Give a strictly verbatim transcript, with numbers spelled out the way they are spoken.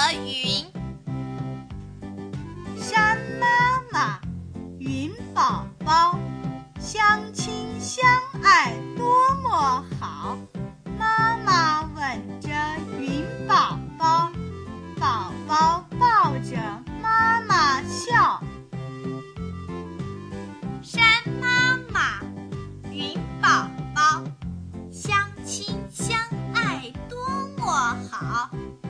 云。 山妈妈，云宝宝，相亲相爱多么好。妈妈吻着云宝宝，宝宝抱着妈妈笑。 山妈妈，云宝宝，相亲相爱多么好。